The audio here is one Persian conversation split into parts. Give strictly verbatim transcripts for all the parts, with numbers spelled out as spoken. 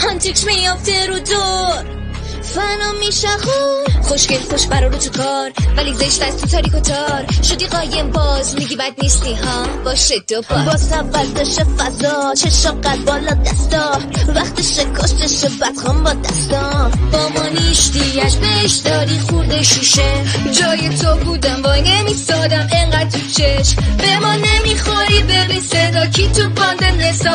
هانتیکس میافته رو دور فنا میشه خور خوشگل خوش برا رو تو کار ولی زشت از تو تاریک و تار شدی قایم باز میگی بد نیستی ها باشه دو بار باز وقتش فضا چشاقت بالا دستا وقتش کشتش بدخوام با دستا با ما نیشتیش بهش داری خورده شیشه جای تو بودم وای نمیستادم انقدر تو چشم به ما نمیخوری ببین صدا کی تو باند نسا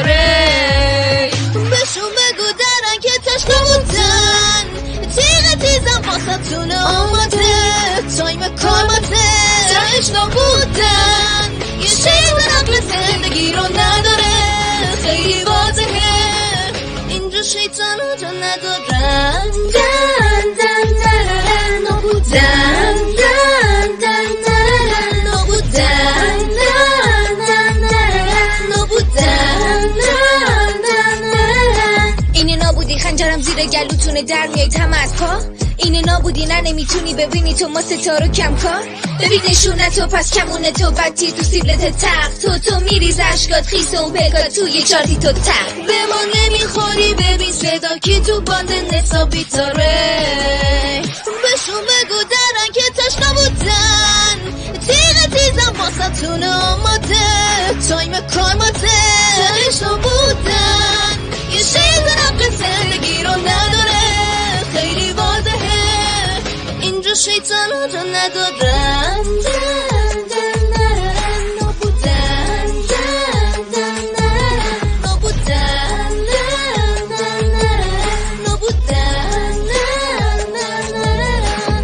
بیتاره بهشون بگو درن که تشکا بودن تیغ تیزم باستون آماده تایم کاماته تهش نبودن یه چیز عقل زندگی رو نداره خیلی واضحه اینجا شیطان رو جا ندارن دن دن دن نبودن دن دن دن نبودن دن دن دن نبودن دن دن اینه نابودی خنجرم زیر گلوتونه در میای تم از پا اینه نابودی نه نمیتونی ببینی تو ما ستارو کم کار ببین نشونه تو پس کمونه تو بدتی تو سیبلت تق تو تو میریز عشقات خیس و بگات توی چارتی تو تق به ما نمیخوری ببین صدا کی تو باند نسا بیتاره بهشون بگو درن که تشقا بودن تیغ تیزم باستون آماده تایم کارماته تهش نبودن یه شیز عقل زندگی رو نداره خیلی واضحه اینجا شیطان رو جا ندارن دن دن دن نبودن دن دن دن نبودن دن دن دن نبودن دن دن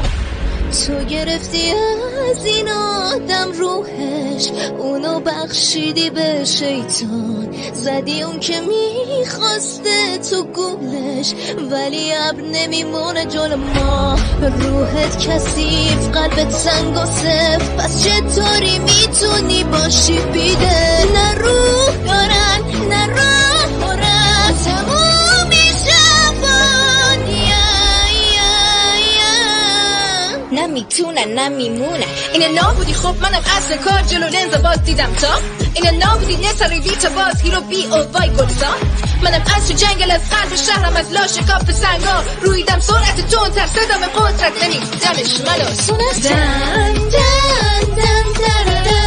تو گرفتی از این آدم روحش اونو بخشیدی به شیطان زدی اون که میخواسته تو گولش ولی ابر نمیمونه جلو ما روحت کثیف قلبت سنگ و سفت پس چطوری میتونی باشی بیده نه روح دارن نه راه دارن تموم میشه فانیه نمیتونن نمیمونن اینه نابودی خب منم اصل کار جلو لنز باز دیدم تا اینه نابودی نساری بی تا باز هیرو بی او وای گلسان منم اصل جنگل از قلب شهرم از لاش کاف سنگا رویدم سرعت تون تر صدام قدرت نمیدمش ملو سونه دن دن دن دن